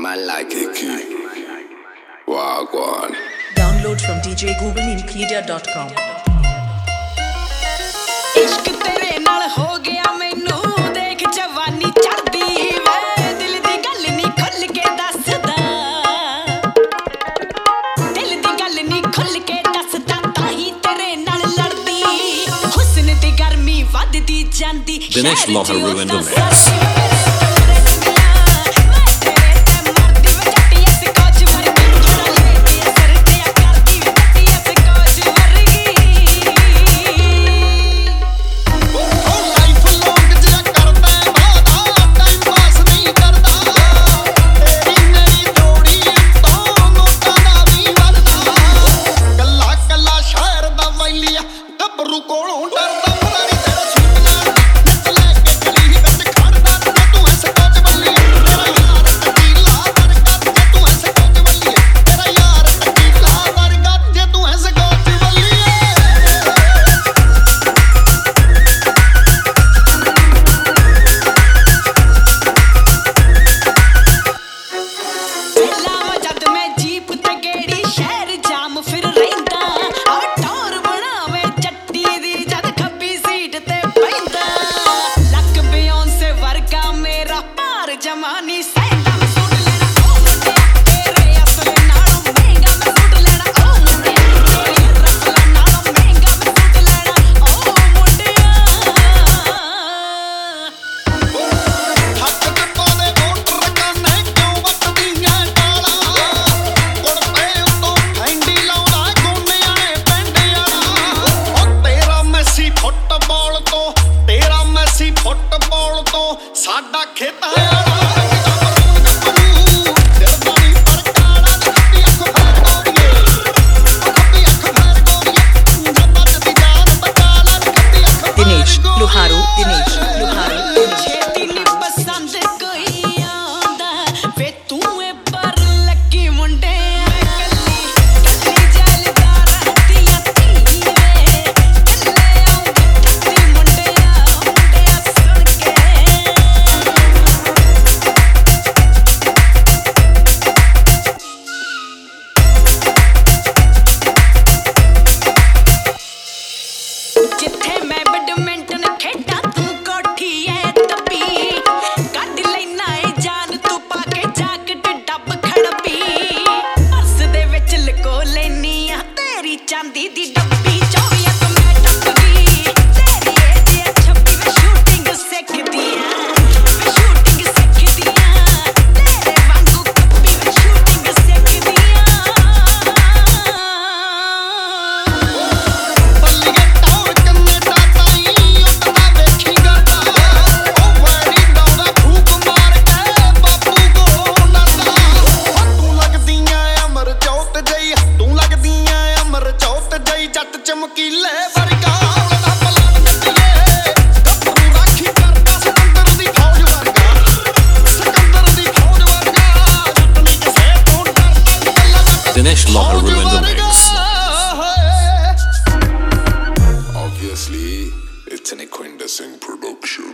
man like it, key. Wagwan. Download from djgooglemedia.com. इश्क तेरे नाल हो गया मैनू देख जवानी चढ़दी वे दिल दी गल नी खुल के दसदा दिल दी गल नी खुल के दसदा ताही तेरे नाल लड़दी हुस्न दी गर्मी वधदी जांदी Dinesh Lohan ruined the mix. जमानी सैंडा में सूट लेना ओ मुंडिया तेरे असल नालों महंगा में सूट लेना ओ मुंडिया तेरे असल नालों महंगा में सूट लेना ओ मुंडिया हक ते पाले वोट रकाने क्यों वटदीयां टाला कुड़ते उतों हैंडी लाउंदा गोनियां ने पेंडियां ओ तेरा मैसी फुटबाल तो साडा खेता Dinesh Lohan. छेती नी पसंद कोई आंदा वे तू ए पर लकी मुंडे कल्ली जलदार हत्तियां तीवे कल्ले आउंदी मुंडिया सुन के जिथे मैं बैडमिंटन खेडा तू कोठी ऐ तपी कड लेना ए जान तू पाके जाकट डब खड़पी पर्स दे विच लको लेनी आ तेरी चांदी दी डब्बी 24 तो मैं टपदी तेरी एज ए 26 वे शूटिंग सिखदी वे शूटिंग सिखदी तेरे वांगू कप्पी वे शूटिंग सिखदी चमकीले वर्गा उड़दा पलट नदिए गप्पू राखी करदा सिकंदर दी फौज वर्गा जुटनी किसे तो डरदा Dinesh Lohan ruined the mix. Obviously, it's an Equinda Singh production.